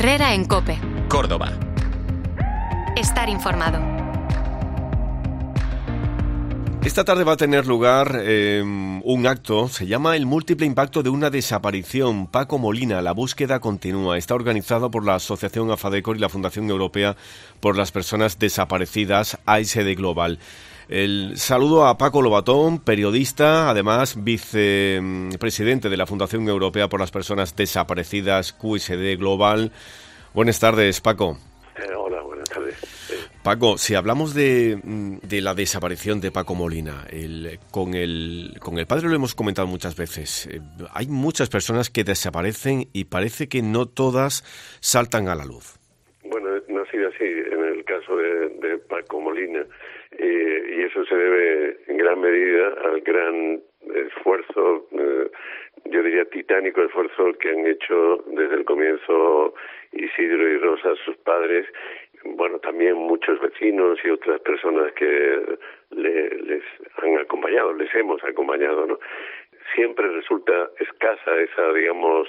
Herrera en COPE. Córdoba. Estar informado. Esta tarde va a tener lugar un acto, se llama El múltiple impacto de una desaparición. Paco Molina, la búsqueda continúa. Está organizado por la Asociación AFADECOR y la Fundación Europea por las Personas Desaparecidas, AICD Global. El saludo a Paco Lobatón, periodista, además vicepresidente de la Fundación Europea por las Personas Desaparecidas, QSD Global. Buenas tardes, Paco. Hola, buenas tardes. Paco, si hablamos de la desaparición de Paco Molina, con el padre lo hemos comentado muchas veces. Hay muchas personas que desaparecen y parece que no todas saltan a la luz. Bueno, no ha sido así en el caso de Paco Molina, y eso se debe en gran medida al gran esfuerzo, yo diría titánico esfuerzo que han hecho desde el comienzo Isidro y Rosa, sus padres, bueno, también muchos vecinos y otras personas que les han acompañado, les hemos acompañado, ¿no? Siempre resulta escasa esa, digamos,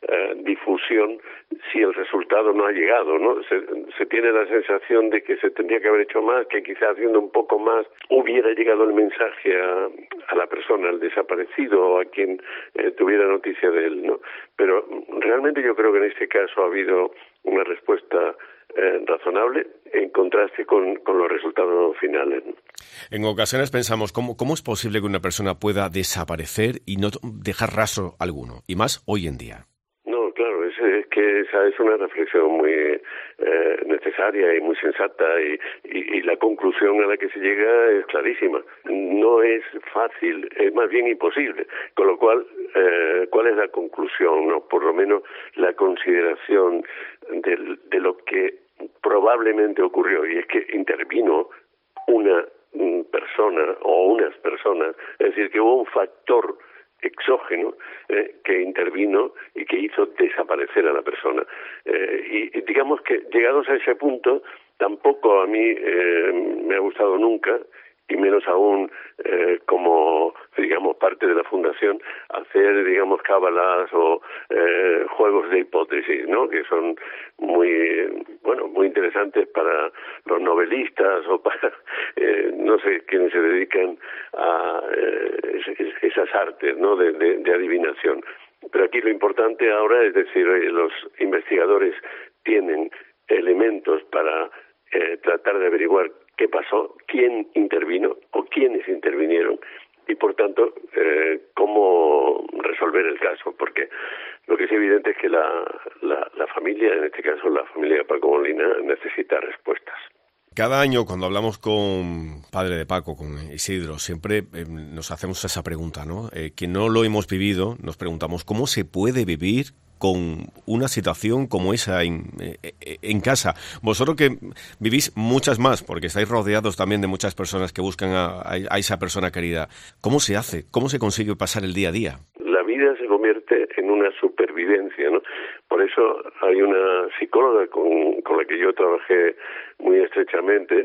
difusión si el resultado no ha llegado, ¿no? Se tiene la sensación de que se tendría que haber hecho más, que quizás haciendo un poco más hubiera llegado el mensaje a la persona, al desaparecido o a quien tuviera noticia de él, ¿no? Pero realmente yo creo que en este caso ha habido una respuesta razonable en contraste con los resultados finales. En ocasiones pensamos, ¿cómo es posible que una persona pueda desaparecer y no dejar rastro alguno? Y más hoy en día. No, claro, es que esa es una reflexión muy necesaria y muy sensata y la conclusión a la que se llega es clarísima. No es fácil, es más bien imposible. Con lo cual, ¿cuál es la conclusión? ¿No? Por lo menos la consideración de lo que probablemente ocurrió, y es que intervino una persona o unas personas, es decir, que hubo un factor exógeno que intervino y que hizo desaparecer a la persona. Y digamos que llegados a ese punto, tampoco a mí me ha gustado nunca, y menos aún como, digamos, parte de la fundación, hacer, digamos, cábalas o juegos de hipótesis, ¿no? Que son muy interesantes para los novelistas o para, no sé, quienes se dedican a esas artes, ¿no? De adivinación. Pero aquí lo importante ahora es decir, los investigadores tienen elementos para tratar de averiguar qué pasó, quién intervino o quiénes intervinieron y, por tanto, cómo resolver el caso, porque lo que es evidente es que la familia, en este caso la familia de Paco Molina, necesita respuestas. Cada año cuando hablamos con padre de Paco, con Isidro, siempre nos hacemos esa pregunta, ¿no? Que no lo hemos vivido, nos preguntamos cómo se puede vivir con una situación como esa en casa. Vosotros que vivís muchas más, porque estáis rodeados también de muchas personas que buscan a esa persona querida. ¿Cómo se hace? ¿Cómo se consigue pasar el día a día? La vida se convierte en una supervivencia, ¿no? Por eso hay una psicóloga con la que yo trabajé muy estrechamente,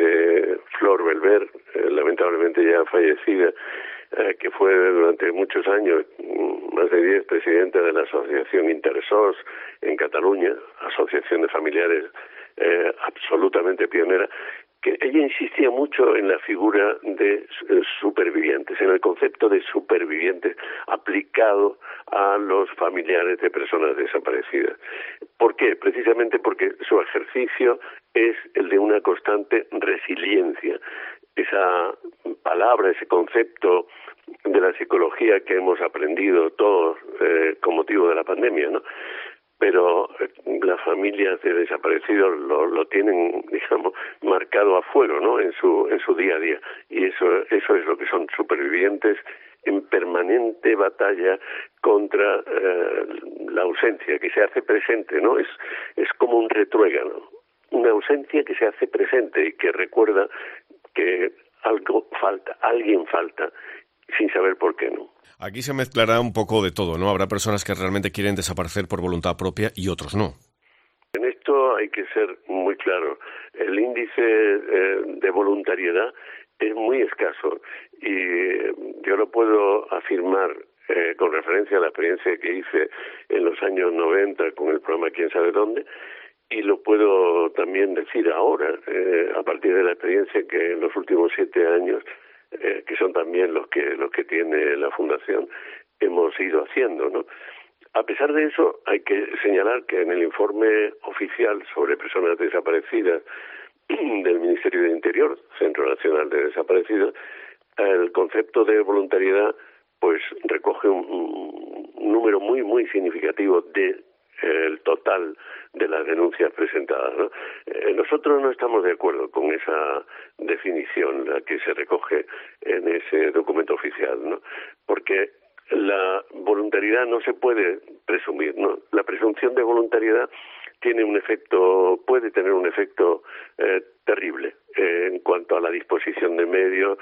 Flor Belver, lamentablemente ya fallecida, que fue durante muchos años, más de 10, presidenta de la Asociación Intersos en Cataluña, asociación de familiares absolutamente pionera, que ella insistía mucho en la figura de supervivientes, en el concepto de supervivientes aplicado a los familiares de personas desaparecidas. ¿Por qué? Precisamente porque su ejercicio es el de una constante resiliencia. Esa palabra, ese concepto de la psicología que hemos aprendido todos con motivo de la pandemia, ¿no? Pero las familias de desaparecidos lo tienen, digamos, marcado a fuego, ¿no? En su día a día, y eso es lo que son supervivientes en permanente batalla contra la ausencia que se hace presente, ¿no? Es como un retruécano, una ausencia que se hace presente y que recuerda que algo falta, alguien falta, sin saber por qué, ¿no? Aquí se mezclará un poco de todo, ¿no? Habrá personas que realmente quieren desaparecer por voluntad propia y otros no. En esto hay que ser muy claro. El índice de voluntariedad es muy escaso y yo lo puedo afirmar con referencia a la experiencia que hice en los años 90 con el programa Quién sabe dónde, y lo puedo también decir ahora, a partir de la experiencia que en los últimos 7 años, que son también los que tiene la Fundación, hemos ido haciendo, ¿no? A pesar de eso, hay que señalar que en el informe oficial sobre personas desaparecidas del Ministerio del Interior, Centro Nacional de Desaparecidos, el concepto de voluntariedad pues recoge un número muy significativo de el total de las denuncias presentadas, ¿no? Nosotros no estamos de acuerdo con esa definición, la que se recoge en ese documento oficial, ¿no? Porque la voluntariedad no se puede presumir, ¿no? La presunción de voluntariedad puede tener un efecto terrible en cuanto a la disposición de medios,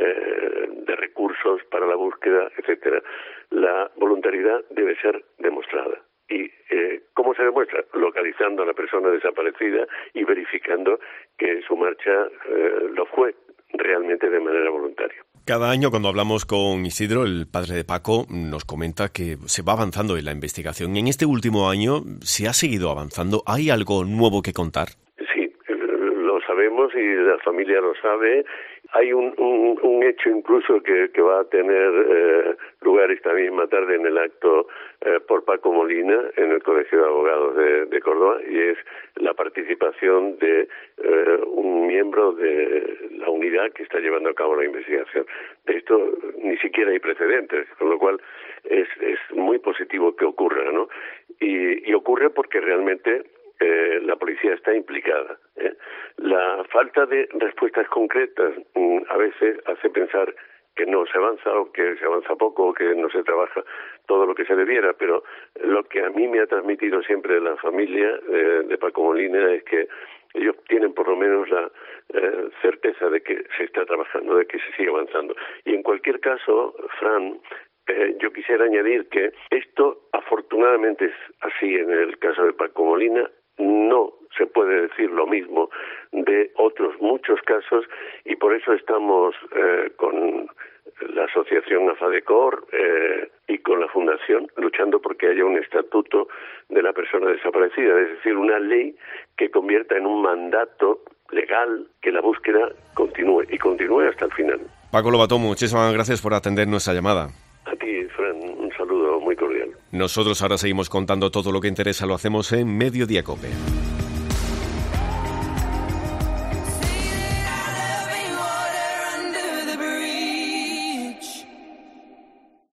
de recursos para la búsqueda, etcétera. La voluntariedad debe ser demostrada. ¿Y cómo se demuestra? Localizando a la persona desaparecida y verificando que su marcha lo fue realmente de manera voluntaria. Cada año cuando hablamos con Isidro, el padre de Paco, nos comenta que se va avanzando en la investigación. En este último año se ha seguido avanzando. ¿Hay algo nuevo que contar? Sí, lo sabemos y la familia lo sabe. Hay un hecho incluso que va a tener lugar esta misma tarde en el acto por Paco Molina en el Colegio de Abogados de Córdoba, y es la participación de un miembro de la unidad que está llevando a cabo la investigación. De esto ni siquiera hay precedentes, con lo cual es muy positivo que ocurra, ¿no? Y ocurre porque realmente la policía está implicada. La falta de respuestas concretas a veces hace pensar que no se avanza, o que se avanza poco, o que no se trabaja todo lo que se debiera, pero lo que a mí me ha transmitido siempre la familia de Paco Molina es que ellos tienen por lo menos la certeza de que se está trabajando, de que se sigue avanzando. Y en cualquier caso, Fran, yo quisiera añadir que esto afortunadamente es así en el caso de Paco Molina. No se puede decir lo mismo de otros muchos casos, y por eso estamos con la asociación AFADECOR y con la Fundación luchando porque haya un estatuto de la persona desaparecida, es decir, una ley que convierta en un mandato legal que la búsqueda continúe hasta el final. Paco Lobatón, muchísimas gracias por atender nuestra llamada. A ti, Fran, un saludo muy cordial. Nosotros ahora seguimos contando todo lo que interesa, lo hacemos en Mediodía COPE.